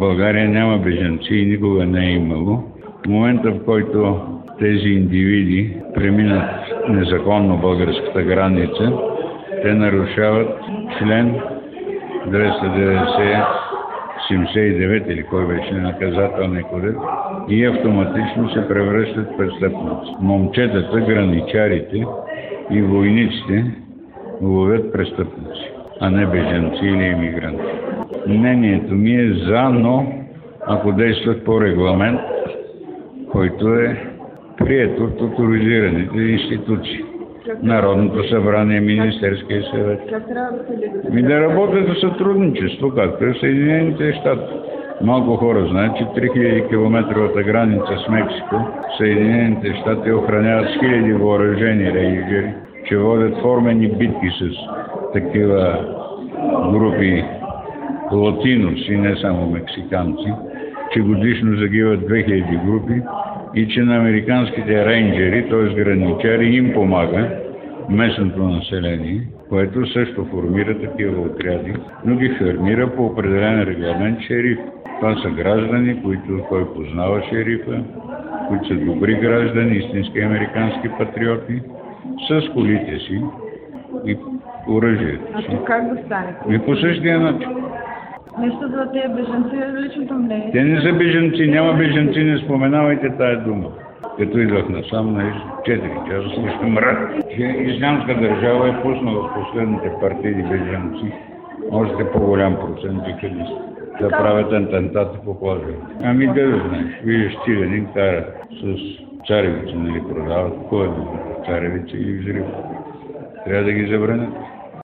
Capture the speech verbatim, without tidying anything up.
България няма бежанци и никога не е имало. В момента, в който тези индивиди преминат незаконно българската граница, те нарушават член двеста деветдесет, седемдесет и девет или кой беше наказателния кодекс и автоматично се превръщат в престъпници. Момчетата, граничарите и войниците ловят престъпници, а не бежанци или емигранти. Мнението ми е за, но ако действат по регламент, който е приет от авторизираните институции. Народното събрание, Министерския съвет. Ми да работят в сътрудничество, както е в Съединените щати. Малко хора знаят, че три хиляди километровата граница с Мексико, Съединените щати охраняват с хиляди въоръжени рейнджери, че водят формени битки с такива групи латиноси, не само мексиканци, че годишно загиват две хиляди групи и че на американските рейнджери, т.е. граничари, им помага местното население, което също формира такива отряди, но ги формира по определен регламент шериф. Това са граждани, които той познава шерифа, които са добри граждани, истински американски патриоти, с колите си и оръжието си. А как да стане? И по същия начин. Нещо за тези бежанци е личното мнение. Те не са бежанци, няма бежанци, не споменавайте тая дума. Като идвах насам на четири часа, слушам мрак, че Ислямска държава е пуснала в последните партиди бежанци, още по-голям процент джихадисти, да правят атентати по плажовете. Ами да да знаеш, виждаш циганин кара с царевици, нали продават, кой е царевици или взрив. Трябва да ги забранят.